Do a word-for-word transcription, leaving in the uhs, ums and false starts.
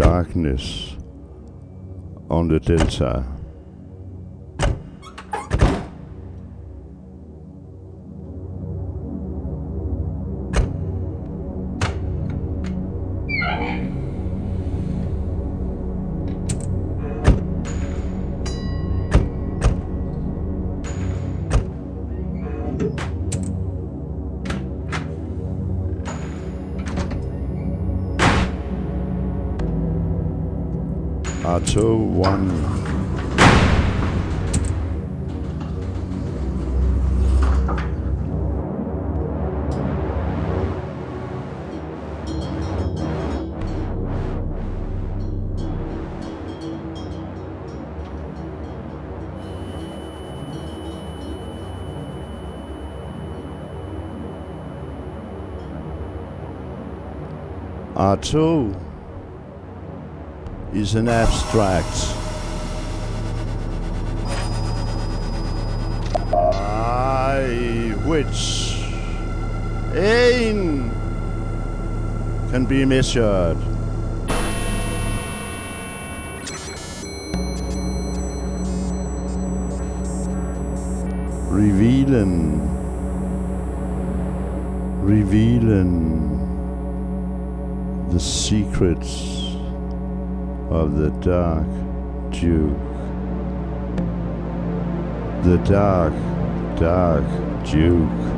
darkness on the delta. Arto one. Arto is an abstract. I, which aim can be measured. Revealing, revealing the secrets of the Dark Duke. The Dark, Dark Duke.